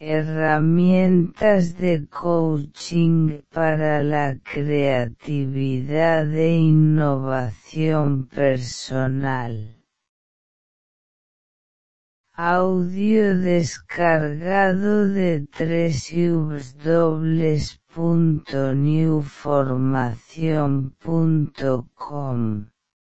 Herramientas de coaching para la creatividad e innovación personal. Audio descargado de www.newformacion.com.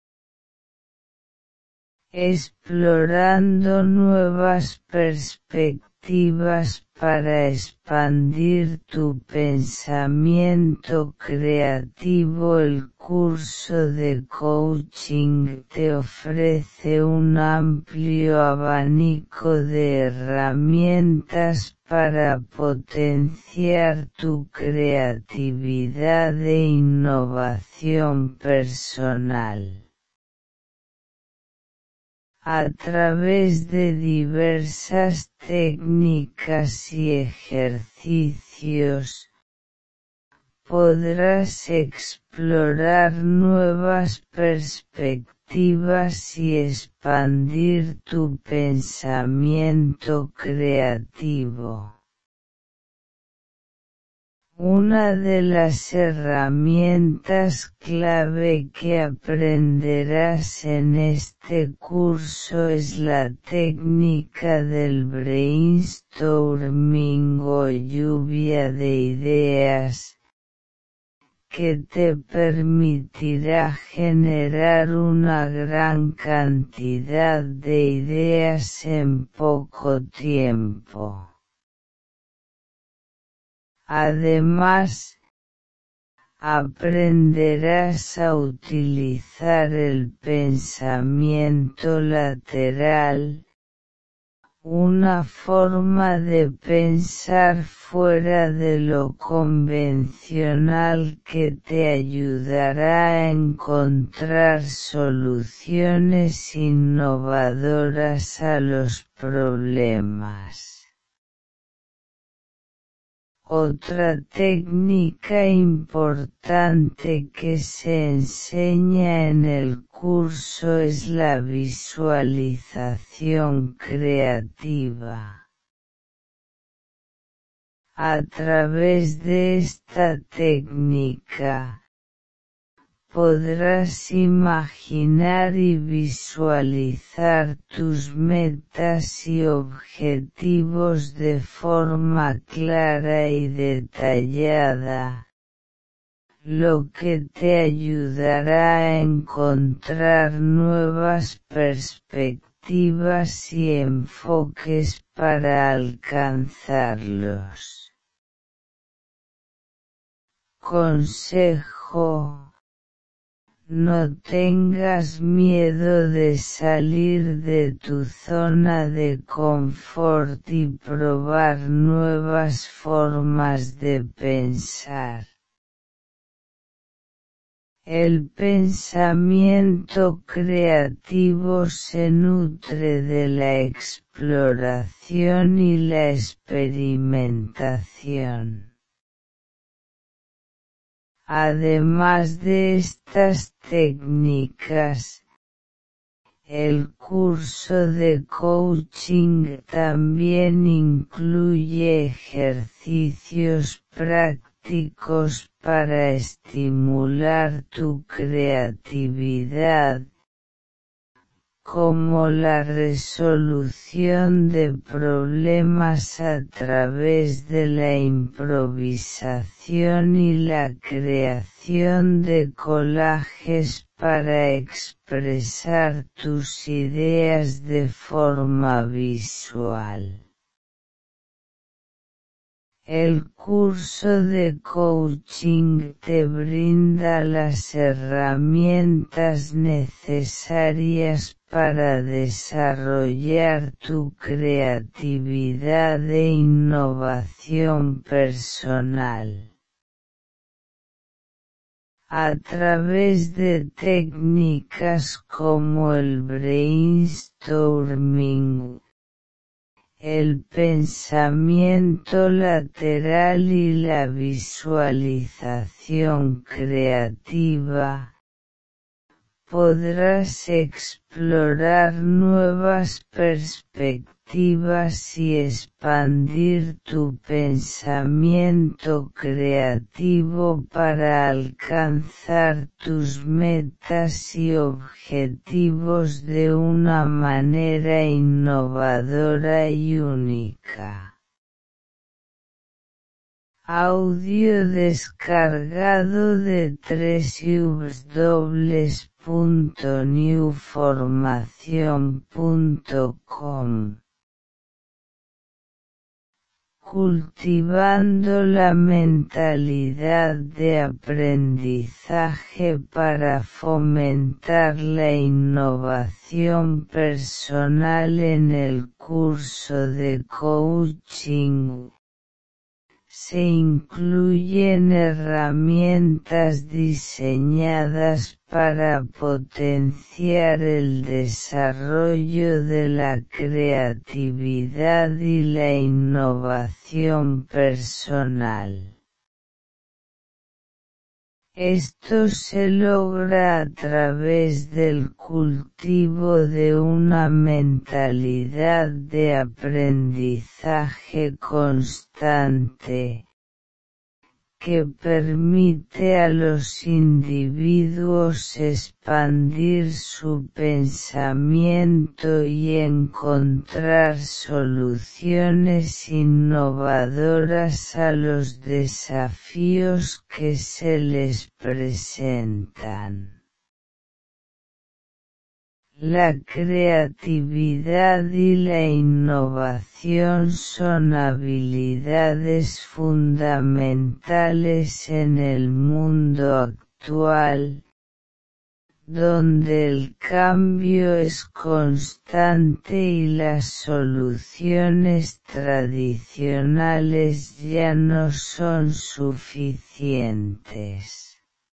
Explorando nuevas perspectivas para expandir tu pensamiento creativo. El curso de coaching te ofrece un amplio abanico de herramientas para potenciar tu creatividad e innovación personal. A través de diversas técnicas y ejercicios, podrás explorar nuevas perspectivas y expandir tu pensamiento creativo. Una de las herramientas clave que aprenderás en este curso es la técnica del brainstorming o lluvia de ideas, que te permitirá generar una gran cantidad de ideas en poco tiempo. Además, aprenderás a utilizar el pensamiento lateral, una forma de pensar fuera de lo convencional que te ayudará a encontrar soluciones innovadoras a los problemas. Otra técnica importante que se enseña en el curso es la visualización creativa. A través de esta técnica, podrás imaginar y visualizar tus metas y objetivos de forma clara y detallada, lo que te ayudará a encontrar nuevas perspectivas y enfoques para alcanzarlos. Consejo: no tengas miedo de salir de tu zona de confort y probar nuevas formas de pensar. El pensamiento creativo se nutre de la exploración y la experimentación. Además de estas técnicas, el curso de coaching también incluye ejercicios prácticos para estimular tu creatividad, como la resolución de problemas a través de la improvisación y la creación de collages para expresar tus ideas de forma visual. El curso de coaching te brinda las herramientas necesarias para desarrollar tu creatividad e innovación personal. A través de técnicas como el brainstorming, el pensamiento lateral y la visualización creativa, podrás explorar nuevas perspectivas creativas y expandir tu pensamiento creativo para alcanzar tus metas y objetivos de una manera innovadora y única. Audio descargado de www.newformacion.com. Cultivando la mentalidad de aprendizaje para fomentar la innovación personal en el curso de coaching. Se incluyen herramientas diseñadas para potenciar el desarrollo de la creatividad y la innovación personal. Esto se logra a través del cultivo de una mentalidad de aprendizaje constante, que permite a los individuos expandir su pensamiento y encontrar soluciones innovadoras a los desafíos que se les presentan. La creatividad y la innovación son habilidades fundamentales en el mundo actual, donde el cambio es constante y las soluciones tradicionales ya no son suficientes.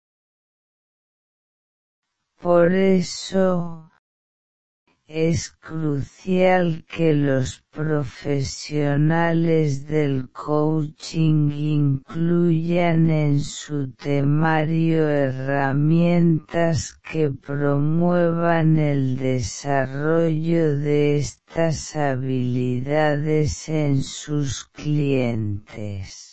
Por eso, es crucial que los profesionales del coaching incluyan en su temario herramientas que promuevan el desarrollo de estas habilidades en sus clientes.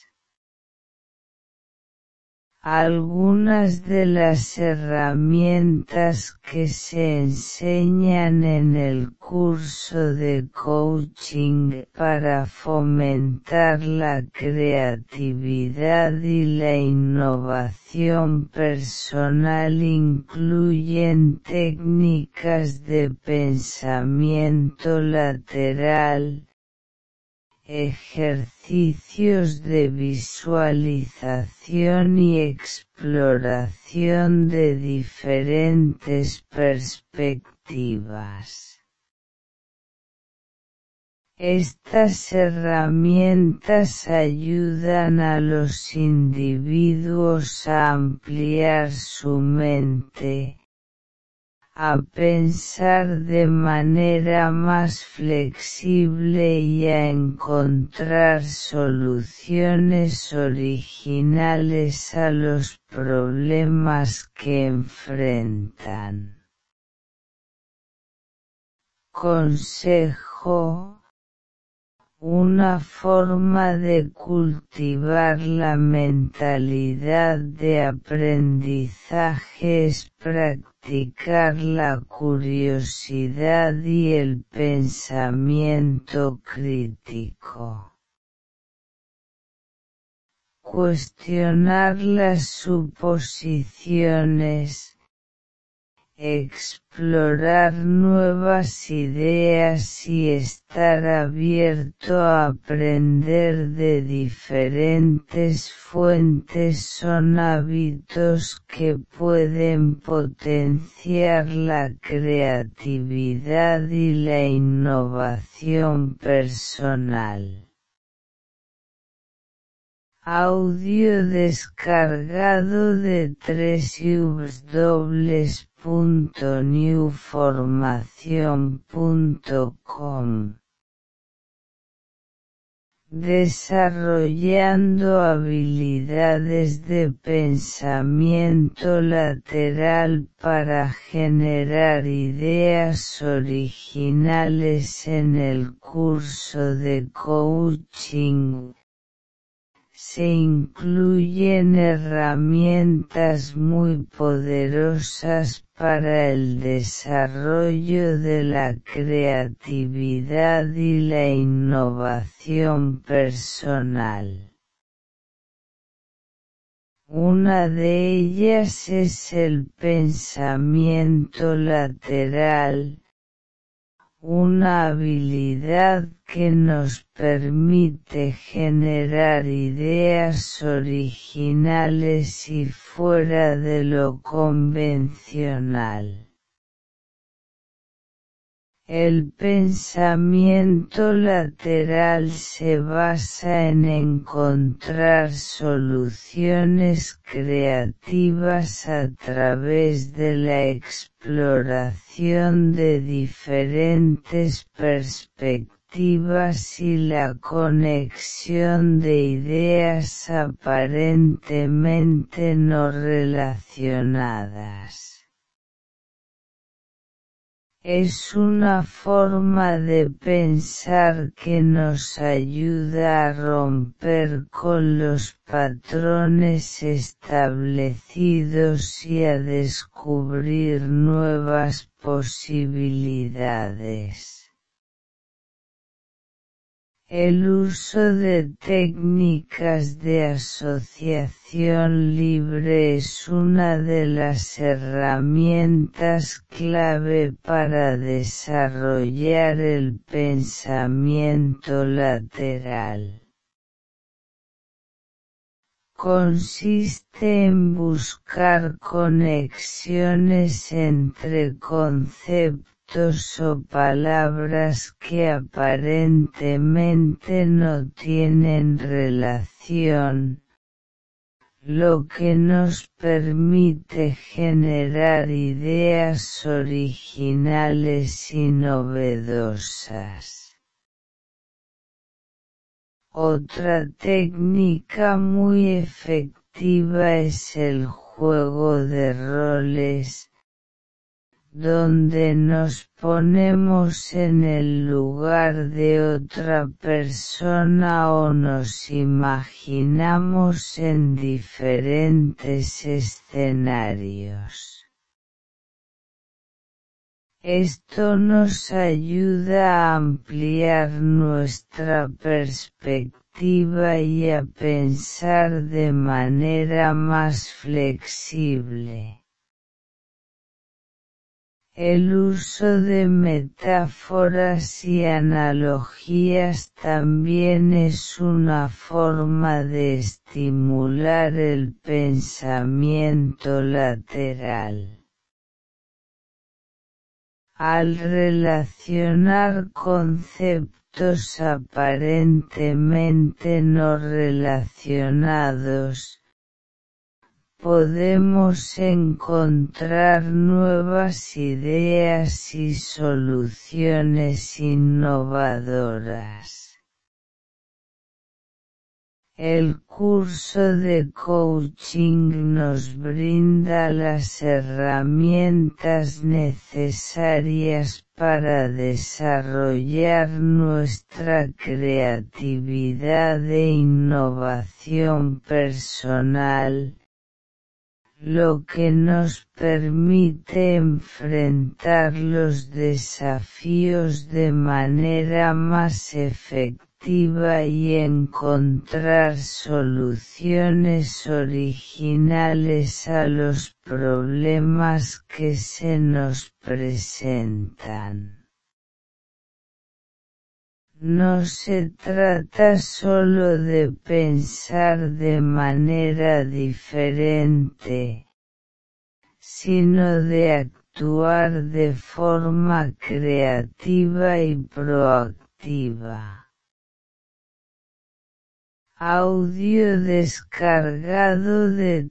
Algunas de las herramientas que se enseñan en el curso de coaching para fomentar la creatividad y la innovación personal incluyen técnicas de pensamiento lateral, ejercicios de visualización y exploración de diferentes perspectivas. Estas herramientas ayudan a los individuos a ampliar su mente, a pensar de manera más flexible y a encontrar soluciones originales a los problemas que enfrentan. Consejo: una forma de cultivar la mentalidad de aprendizaje es practicar la curiosidad y el pensamiento crítico. Cuestionar las suposiciones, explorar nuevas ideas y estar abierto a aprender de diferentes fuentes son hábitos que pueden potenciar la creatividad y la innovación personal. Audio descargado de www.newformacion.com. desarrollando habilidades de pensamiento lateral para generar ideas originales en el curso de coaching. Se incluyen herramientas muy poderosas para el desarrollo de la creatividad y la innovación personal. Una de ellas es el pensamiento lateral, una habilidad que nos permite generar ideas originales y fuera de lo convencional. El pensamiento lateral se basa en encontrar soluciones creativas a través de la exploración de diferentes perspectivas y la conexión de ideas aparentemente no relacionadas. Es una forma de pensar que nos ayuda a romper con los patrones establecidos y a descubrir nuevas posibilidades. El uso de técnicas de asociación libre es una de las herramientas clave para desarrollar el pensamiento lateral. Consiste en conexiones entre conceptos o palabras que aparentemente no tienen relación, lo que nos permite generar ideas originales y novedosas. Otra técnica muy efectiva es el juego de roles, donde nos ponemos en el lugar de otra persona o nos imaginamos en diferentes escenarios. Esto nos ayuda a ampliar nuestra perspectiva y a pensar de manera más flexible. El uso de metáforas y analogías también es una forma de estimular el pensamiento lateral. Al relacionar conceptos aparentemente no relacionados, podemos encontrar nuevas ideas y soluciones innovadoras. El curso de coaching nos brinda las herramientas necesarias para desarrollar nuestra creatividad e innovación personal, lo que nos permite enfrentar los desafíos de manera más efectiva y encontrar soluciones originales a los problemas que se nos presentan. No se trata solo de pensar de manera diferente, sino de actuar de forma creativa y proactiva. Audio descargado de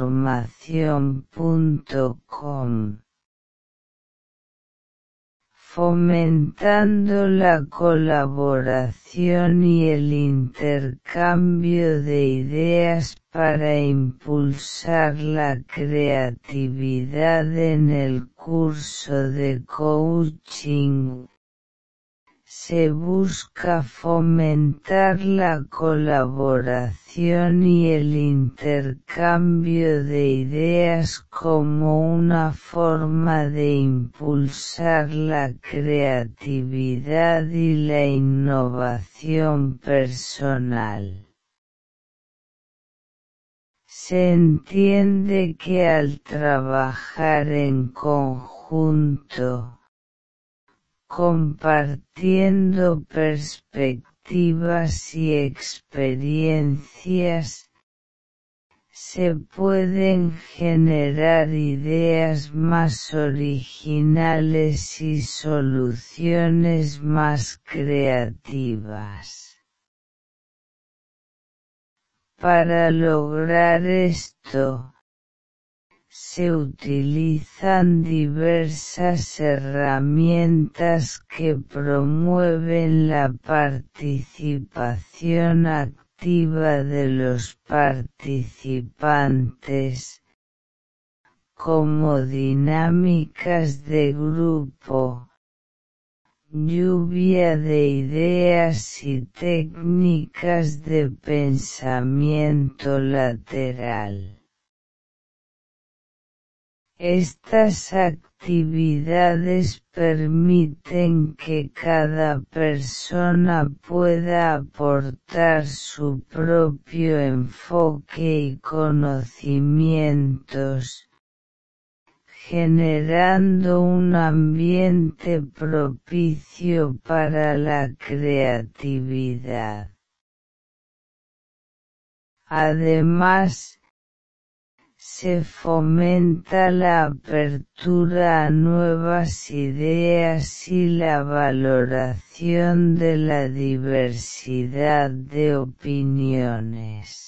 www.newformacion.com fomentando la colaboración y el intercambio de ideas para impulsar la creatividad en el curso de coaching. Se busca fomentar la colaboración y el intercambio de ideas como una forma de impulsar la creatividad y la innovación personal. Se entiende que al trabajar en conjunto, compartiendo perspectivas y experiencias, se pueden generar ideas más originales y soluciones más creativas. Para lograr esto, se utilizan diversas herramientas que promueven la participación activa de los participantes, como dinámicas de grupo, lluvia de ideas y técnicas de pensamiento lateral. Estas actividades permiten que cada persona pueda aportar su propio enfoque y conocimientos, generando un ambiente propicio para la creatividad. Además, se fomenta la apertura a nuevas ideas y la valoración de la diversidad de opiniones.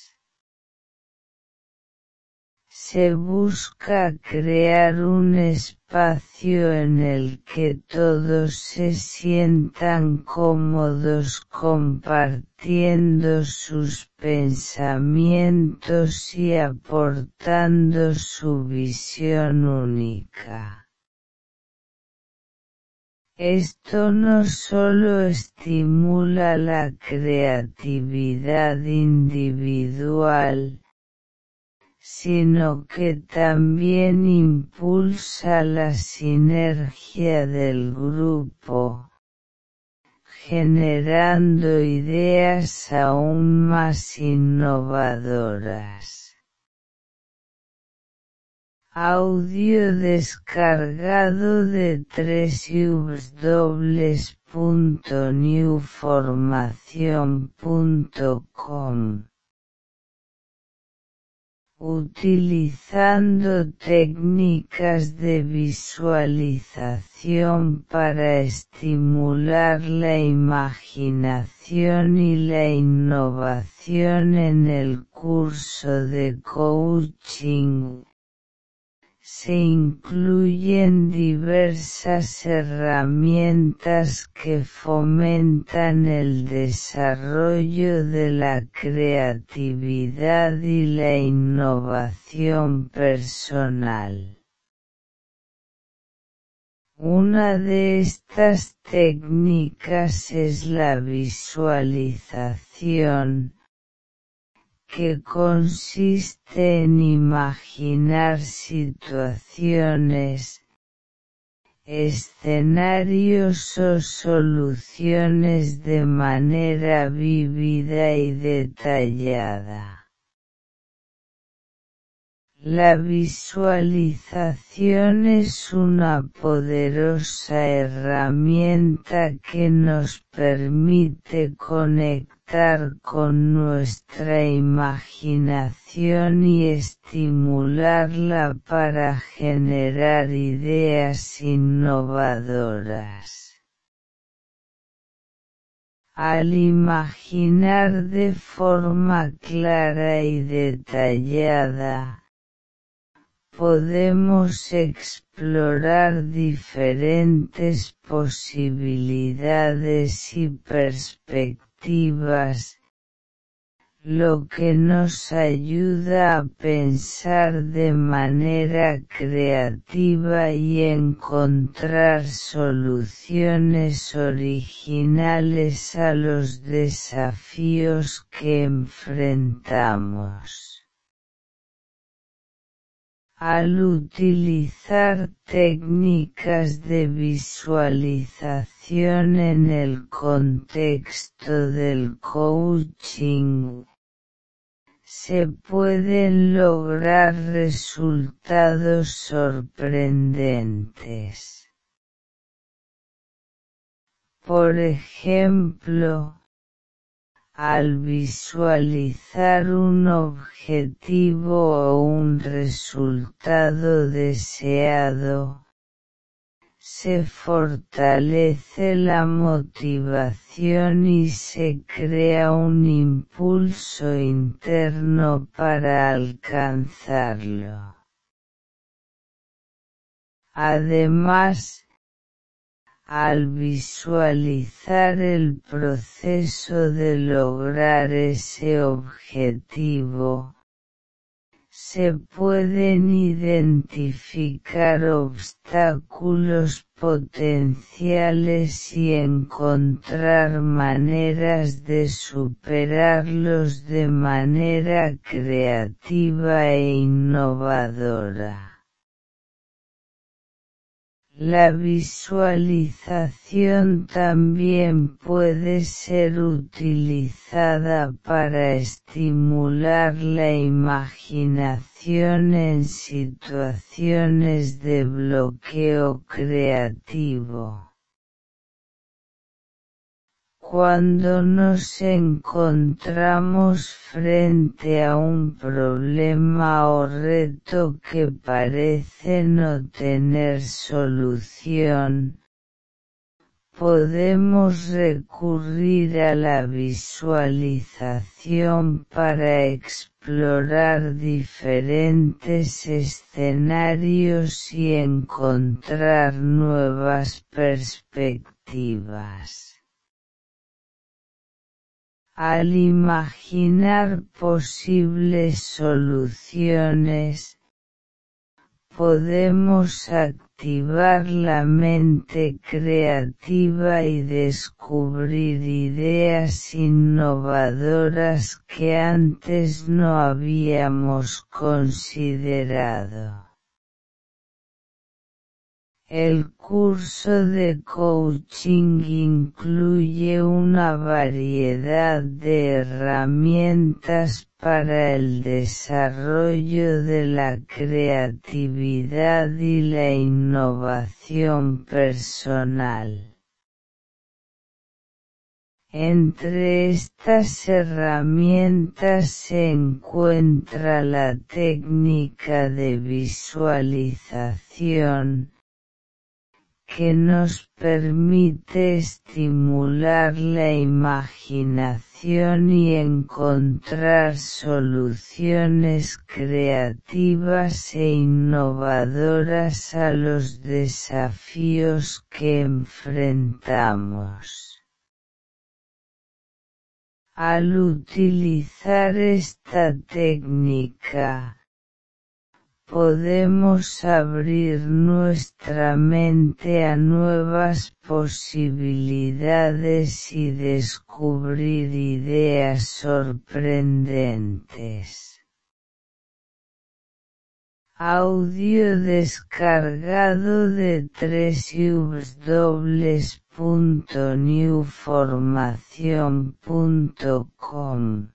Se busca crear un espacio en el que todos se sientan cómodos compartiendo sus pensamientos y aportando su visión única. Esto no solo estimula la creatividad individual, sino que también impulsa la sinergia del grupo, generando ideas aún más innovadoras. Audio descargado de www.newformacion.com. Utilizando técnicas de visualización para estimular la imaginación y la innovación en el curso de coaching, se incluyen diversas herramientas que fomentan el desarrollo de la creatividad y la innovación personal. Una de estas técnicas es la visualización, que consiste en imaginar situaciones, escenarios o soluciones de manera vívida y detallada. La visualización es una poderosa herramienta que nos permite conectar con nuestra imaginación y estimularla para generar ideas innovadoras. Al imaginar de forma clara y detallada, podemos explorar diferentes posibilidades y perspectivas, lo que nos ayuda a pensar de manera creativa y encontrar soluciones originales a los desafíos que enfrentamos. Al utilizar técnicas de visualización en el contexto del coaching, se pueden lograr resultados sorprendentes. Por ejemplo, al visualizar un objetivo o un resultado deseado, se fortalece la motivación y se crea un impulso interno para alcanzarlo. Además, al visualizar el proceso de lograr ese objetivo, se pueden identificar obstáculos potenciales y encontrar maneras de superarlos de manera creativa e innovadora. La visualización también puede ser utilizada para estimular la imaginación en situaciones de bloqueo creativo. Cuando nos encontramos frente a un problema o reto que parece no tener solución, podemos recurrir a la visualización para explorar diferentes escenarios y encontrar nuevas perspectivas. Al imaginar posibles soluciones, podemos activar la mente creativa y descubrir ideas innovadoras que antes no habíamos considerado. El curso de coaching incluye una variedad de herramientas para el desarrollo de la creatividad y la innovación personal. Entre estas herramientas se encuentra la técnica de visualización, que nos permite estimular la imaginación y encontrar soluciones creativas e innovadoras a los desafíos que enfrentamos. Al utilizar esta técnica, podemos abrir nuestra mente a nuevas posibilidades y descubrir ideas sorprendentes. Audio descargado de www.newformacion.com.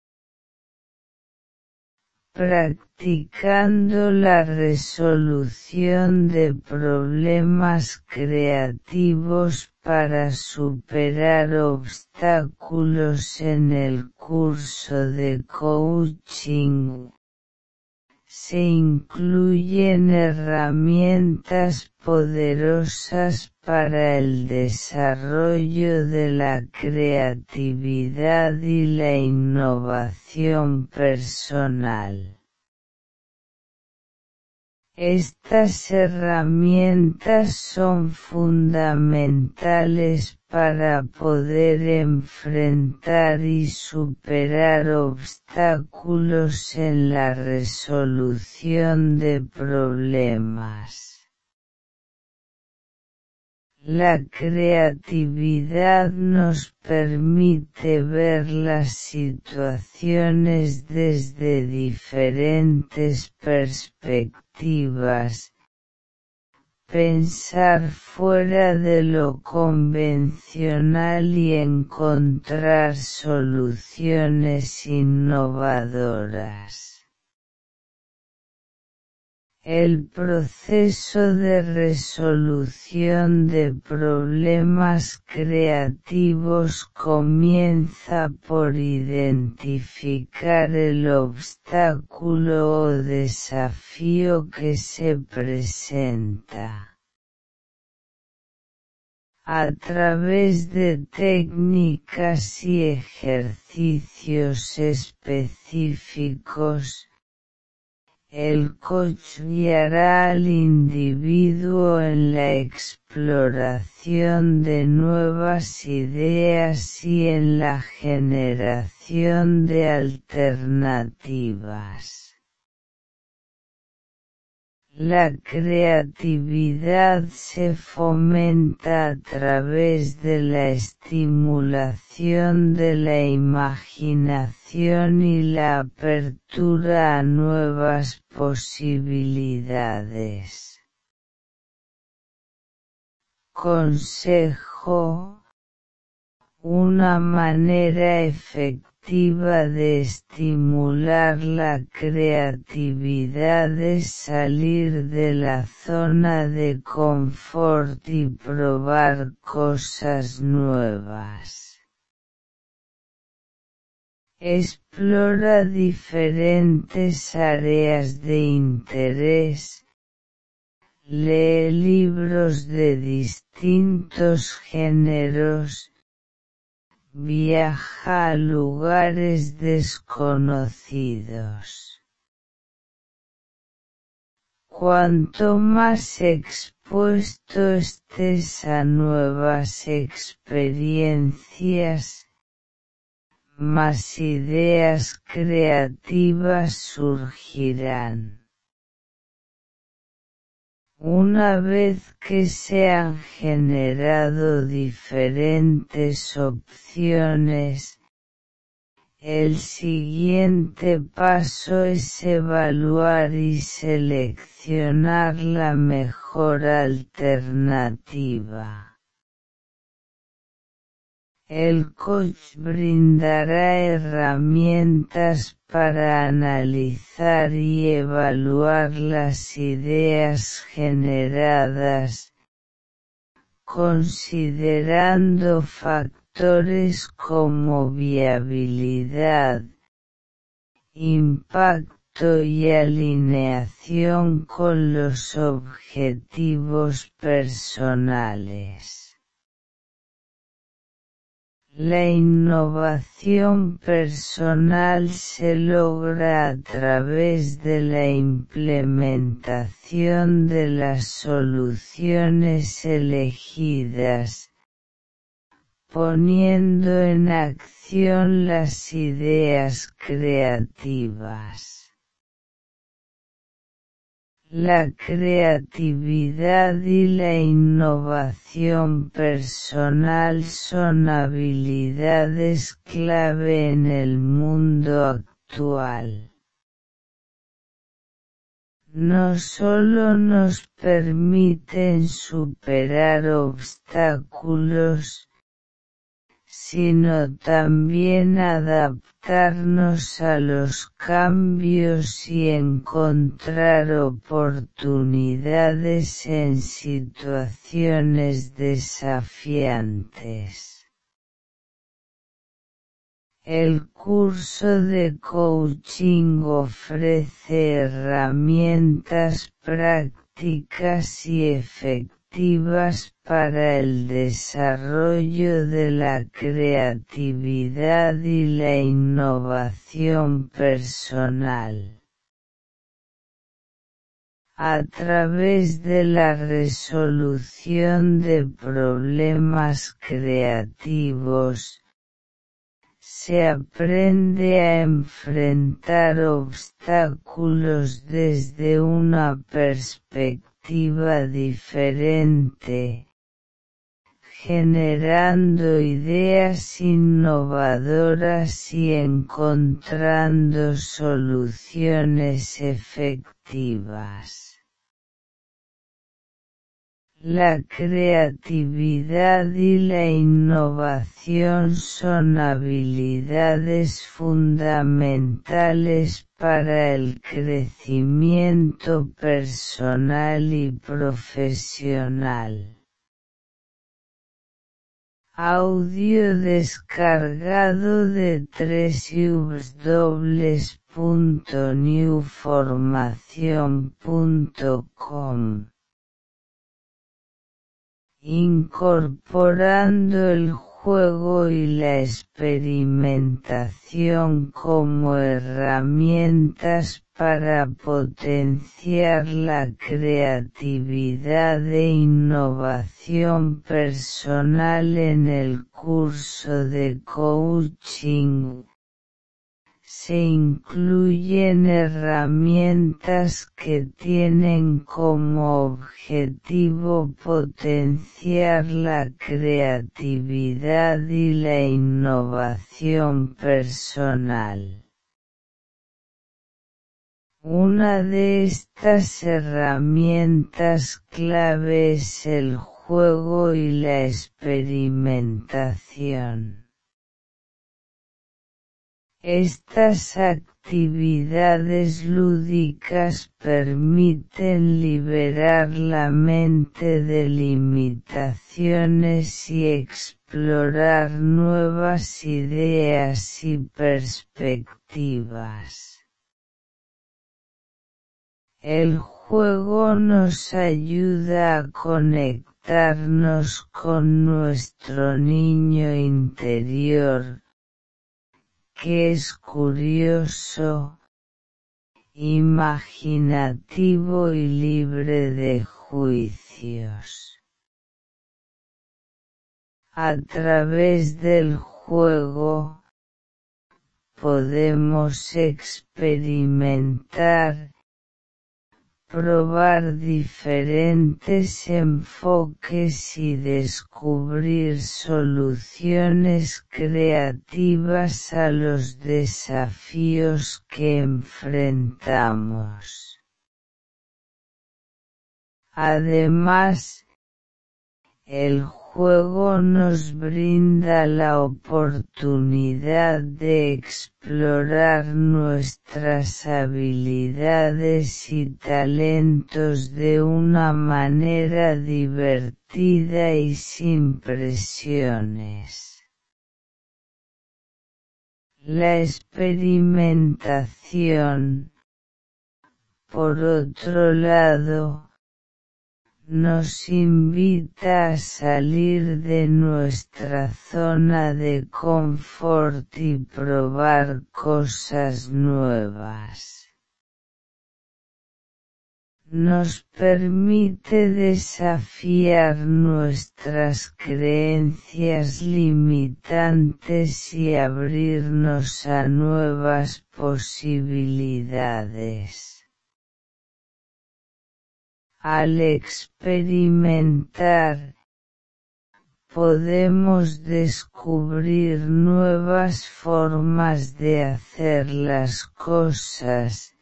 Practicando la resolución de problemas creativos para superar obstáculos en el curso de coaching. Se incluyen herramientas poderosas para el desarrollo de la creatividad y la innovación personal. Estas herramientas son fundamentales para poder enfrentar y superar obstáculos en la resolución de problemas. La creatividad nos permite ver las situaciones desde diferentes perspectivas, pensar fuera de lo convencional y encontrar soluciones innovadoras. El proceso de resolución de problemas creativos comienza por identificar el obstáculo o desafío que se presenta. A través de técnicas y ejercicios específicos, el coach guiará al individuo en la exploración de nuevas ideas y en la generación de alternativas. La creatividad se fomenta a través de la estimulación de la imaginación y la apertura a nuevas posibilidades. Consejo: una manera efectiva de estimular la creatividad es salir de la zona de confort y probar cosas nuevas. Explora diferentes áreas de interés. Lee libros de distintos géneros. Viaja a lugares desconocidos. Cuanto más expuesto estés a nuevas experiencias, más ideas creativas surgirán. Una vez que se han generado diferentes opciones, el siguiente paso es evaluar y seleccionar la mejor alternativa. El coach brindará herramientas para analizar y evaluar las ideas generadas, considerando factores como viabilidad, impacto y alineación con los objetivos personales. La innovación personal se logra a través de la implementación de las soluciones elegidas, poniendo en acción las ideas creativas. La creatividad y la innovación personal son habilidades clave en el mundo actual. No solo nos permiten superar obstáculos, sino también adaptarnos a los cambios y encontrar oportunidades en situaciones desafiantes. El curso de coaching ofrece herramientas prácticas y efectivas para el desarrollo de la creatividad y la innovación personal. A través de la resolución de problemas creativos, se aprende a enfrentar obstáculos desde una perspectiva diferente, generando ideas innovadoras y encontrando soluciones efectivas. La creatividad y la innovación son habilidades fundamentales para el crecimiento personal y profesional. Audio descargado de www.newformacion.com. Incorporando el juego y la experimentación como herramientas para potenciar la creatividad e innovación personal en el curso de coaching. Se incluyen herramientas que tienen como objetivo potenciar la creatividad y la innovación personal. Una de estas herramientas clave es el juego y la experimentación. Estas actividades lúdicas permiten liberar la mente de limitaciones y explorar nuevas ideas y perspectivas. El juego nos ayuda a conectarnos con nuestro niño interior, que es curioso, imaginativo y libre de juicios. A través del juego, podemos experimentar, probar diferentes enfoques y descubrir soluciones creativas a los desafíos que enfrentamos. Además, el juego nos brinda la oportunidad de explorar nuestras habilidades y talentos de una manera divertida y sin presiones. La experimentación, por otro lado, nos invita a salir de nuestra zona de confort y probar cosas nuevas. Nos permite desafiar nuestras creencias limitantes y abrirnos a nuevas posibilidades. Al experimentar, podemos descubrir nuevas formas de hacer las cosas,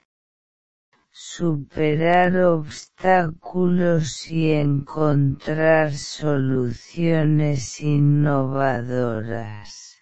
superar obstáculos y encontrar soluciones innovadoras.